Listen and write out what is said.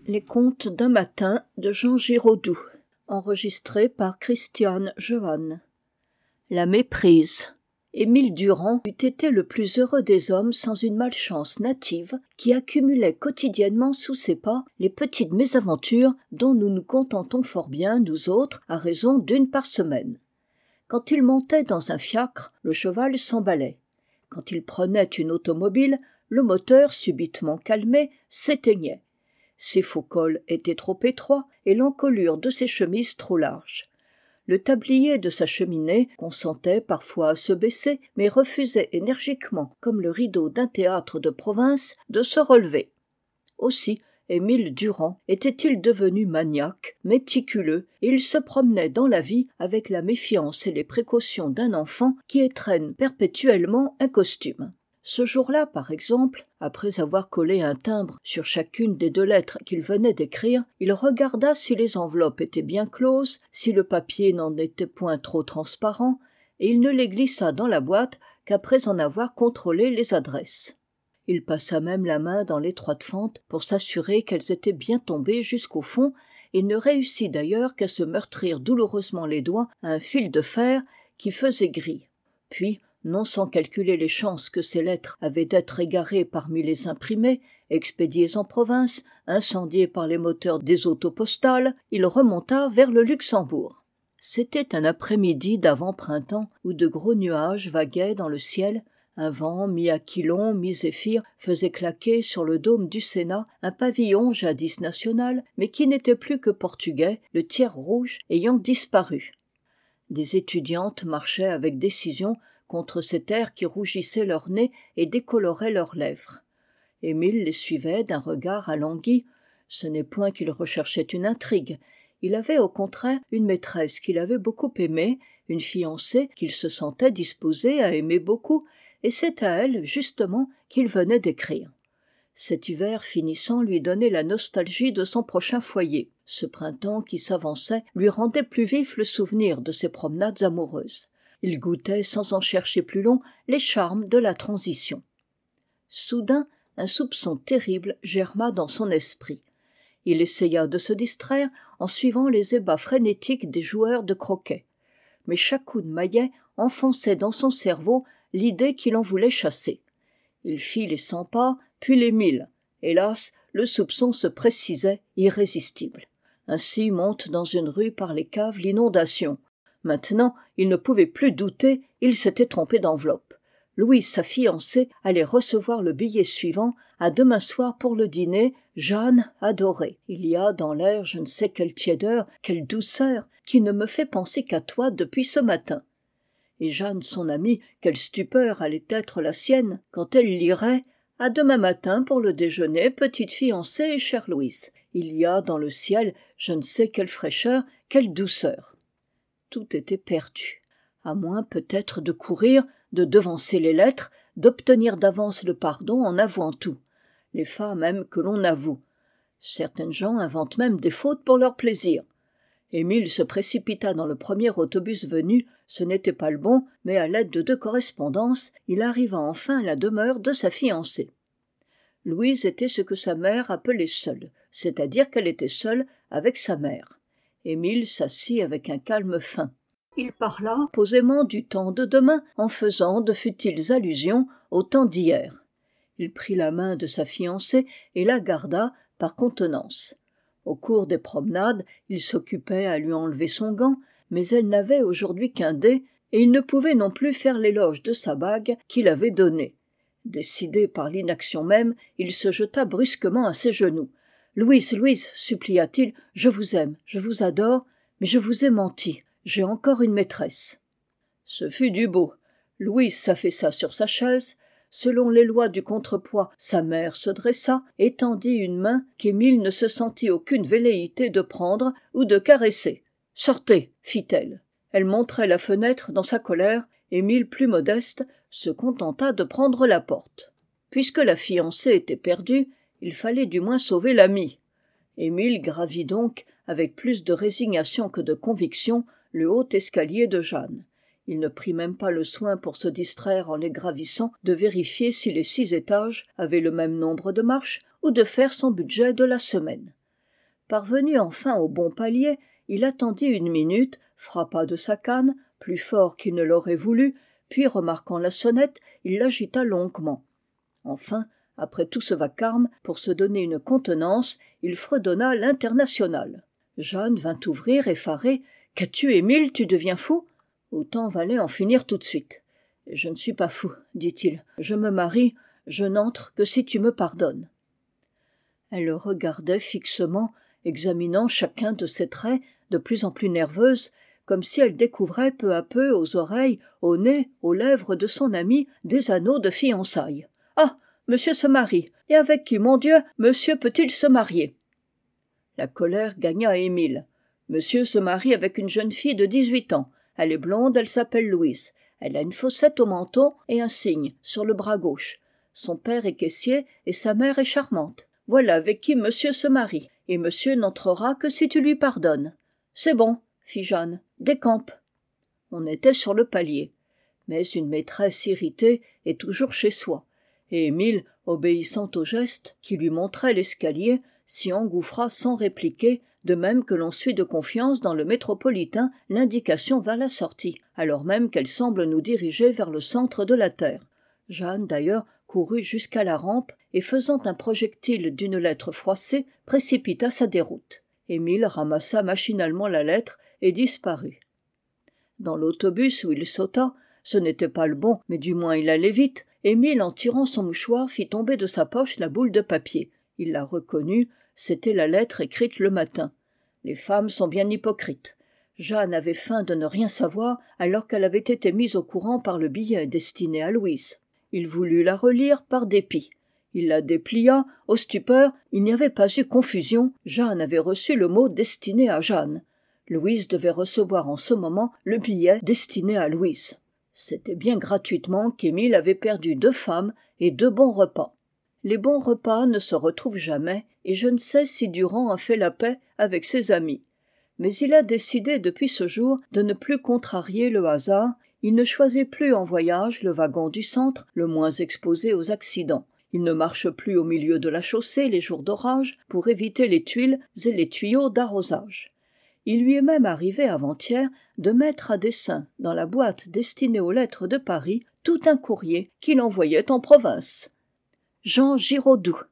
Les contes d'un matin de Jean Giraudoux, enregistré par Christiane Johan. La méprise. Émile Durand eût été le plus heureux des hommes sans une malchance native qui accumulait quotidiennement sous ses pas les petites mésaventures dont nous nous contentons fort bien, nous autres, à raison d'une par semaine. Quand il montait dans un fiacre, le cheval s'emballait. Quand il prenait une automobile, le moteur, subitement calmé, s'éteignait. Ses faux-cols étaient trop étroits et l'encolure de ses chemises trop large. Le tablier de sa cheminée consentait parfois à se baisser, mais refusait énergiquement, comme le rideau d'un théâtre de province, de se relever. Aussi, Émile Durand était-il devenu maniaque, méticuleux, et il se promenait dans la vie avec la méfiance et les précautions d'un enfant qui étrenne perpétuellement un costume. Ce jour-là, par exemple, après avoir collé un timbre sur chacune des 2 lettres qu'il venait d'écrire, il regarda si les enveloppes étaient bien closes, si le papier n'en était point trop transparent, et il ne les glissa dans la boîte qu'après en avoir contrôlé les adresses. Il passa même la main dans l'étroite fente pour s'assurer qu'elles étaient bien tombées jusqu'au fond, et ne réussit d'ailleurs qu'à se meurtrir douloureusement les doigts à un fil de fer qui faisait grille. Puis, non sans calculer les chances que ces lettres avaient d'être égarées parmi les imprimés, expédiées en province, incendiées par les moteurs des autopostales, il remonta vers le Luxembourg. C'était un après-midi d'avant-printemps où de gros nuages vaguaient dans le ciel. Un vent mi-aquilon, mi-zéphyr faisait claquer sur le dôme du Sénat un pavillon jadis national, mais qui n'était plus que portugais, le tiers rouge ayant disparu. Des étudiantes marchaient avec décision contre cet air qui rougissait leur nez et décolorait leurs lèvres. Émile les suivait d'un regard alangui. Ce n'est point qu'il recherchait une intrigue. Il avait au contraire une maîtresse qu'il avait beaucoup aimée, une fiancée qu'il se sentait disposé à aimer beaucoup, et c'est à elle, justement, qu'il venait d'écrire. Cet hiver finissant lui donnait la nostalgie de son prochain foyer. Ce printemps qui s'avançait lui rendait plus vif le souvenir de ses promenades amoureuses. Il goûtait, sans en chercher plus long, les charmes de la transition. Soudain, un soupçon terrible germa dans son esprit. Il essaya de se distraire en suivant les ébats frénétiques des joueurs de croquet. Mais chaque coup de maillet enfonçait dans son cerveau l'idée qu'il en voulait chasser. Il fit les 100 pas, puis les 1000. Hélas, le soupçon se précisait, irrésistible. Ainsi monte dans une rue par les caves l'inondation. Maintenant, il ne pouvait plus douter, il s'était trompé d'enveloppe. Louise, sa fiancée, allait recevoir le billet suivant, à demain soir pour le dîner, Jeanne adorée. Il y a dans l'air je ne sais quelle tiédeur, quelle douceur, qui ne me fait penser qu'à toi depuis ce matin. Et Jeanne, son amie, quelle stupeur allait être la sienne quand elle lirait « À demain matin pour le déjeuner, petite fiancée et chère Louise. Il y a dans le ciel je ne sais quelle fraîcheur, quelle douceur. » Tout était perdu. À moins peut-être de courir, de devancer les lettres, d'obtenir d'avance le pardon en avouant tout. Les femmes aiment que l'on avoue. Certaines gens inventent même des fautes pour leur plaisir. Émile se précipita dans le premier autobus venu, ce n'était pas le bon, mais à l'aide de 2 correspondances, il arriva enfin à la demeure de sa fiancée. Louise était ce que sa mère appelait seule, c'est-à-dire qu'elle était seule avec sa mère. Émile s'assit avec un calme fin. Il parla posément du temps de demain en faisant de futiles allusions au temps d'hier. Il prit la main de sa fiancée et la garda par contenance. Au cours des promenades, il s'occupait à lui enlever son gant, mais elle n'avait aujourd'hui qu'un dé, et il ne pouvait non plus faire l'éloge de sa bague qu'il avait donnée. Décidé par l'inaction même, il se jeta brusquement à ses genoux. « Louise, Louise, supplia-t-il, je vous aime, je vous adore, mais je vous ai menti, j'ai encore une maîtresse. » Ce fut du beau. Louise s'affaissa sur sa chaise. Selon les lois du contrepoids, sa mère se dressa, étendit une main qu'Émile ne se sentit aucune velléité de prendre ou de caresser. « Sortez !» fit-elle. Elle montrait la fenêtre dans sa colère. Émile, plus modeste, se contenta de prendre la porte. Puisque la fiancée était perdue, il fallait du moins sauver l'amie. Émile gravit donc, avec plus de résignation que de conviction, le haut escalier de Jeanne. Il ne prit même pas le soin pour se distraire en les gravissant de vérifier si les 6 étages avaient le même nombre de marches ou de faire son budget de la semaine. Parvenu enfin au bon palier, il attendit une minute, frappa de sa canne, plus fort qu'il ne l'aurait voulu, puis remarquant la sonnette, il l'agita longuement. Enfin, après tout ce vacarme, pour se donner une contenance, il fredonna l'Internationale. Jeanne vint ouvrir effarée. « Qu'as-tu, Émile, tu deviens fou ?» Autant valait en finir tout de suite. « Je ne suis pas fou, dit-il. Je me marie, je n'entre que si tu me pardonnes. » Elle le regardait fixement, examinant chacun de ses traits, de plus en plus nerveuse, comme si elle découvrait peu à peu aux oreilles, au nez, aux lèvres de son ami des anneaux de fiançailles. « Ah, monsieur se marie. Et avec qui, mon Dieu, monsieur peut-il se marier ?» La colère gagna Émile. « Monsieur se marie avec une jeune fille de 18 ans. Elle est blonde, elle s'appelle Louise. Elle a une fossette au menton et un signe sur le bras gauche. Son père est caissier et sa mère est charmante. Voilà avec qui monsieur se marie, et monsieur n'entrera que si tu lui pardonnes. »« C'est bon, » fit Jeanne, « décampe. » On était sur le palier. Mais une maîtresse irritée est toujours chez soi, et Émile, obéissant au geste qui lui montrait l'escalier, s'y engouffra sans répliquer, de même que l'on suit de confiance dans le métropolitain l'indication vers la sortie, alors même qu'elle semble nous diriger vers le centre de la terre. Jeanne, d'ailleurs, courut jusqu'à la rampe et faisant un projectile d'une lettre froissée, précipita sa déroute. Émile ramassa machinalement la lettre et disparut. Dans l'autobus où il sauta, ce n'était pas le bon, mais du moins il allait vite, Émile, en tirant son mouchoir, fit tomber de sa poche la boule de papier. Il la reconnut, c'était la lettre écrite le matin. Les femmes sont bien hypocrites. Jeanne avait feint de ne rien savoir alors qu'elle avait été mise au courant par le billet destiné à Louise. Il voulut la relire par dépit. Il la déplia, au stupeur, il n'y avait pas eu confusion, Jeanne avait reçu le mot destiné à Jeanne. Louise devait recevoir en ce moment le billet destiné à Louise. C'était bien gratuitement qu'Émile avait perdu 2 femmes et 2 bons repas. Les bons repas ne se retrouvent jamais, et je ne sais si Durand a fait la paix avec ses amis. Mais il a décidé depuis ce jour de ne plus contrarier le hasard. Il ne choisit plus en voyage le wagon du centre, le moins exposé aux accidents. Il ne marche plus au milieu de la chaussée les jours d'orage pour éviter les tuiles et les tuyaux d'arrosage. Il lui est même arrivé avant-hier de mettre à dessein dans la boîte destinée aux lettres de Paris tout un courrier qu'il envoyait en province. Jean Giraudoux.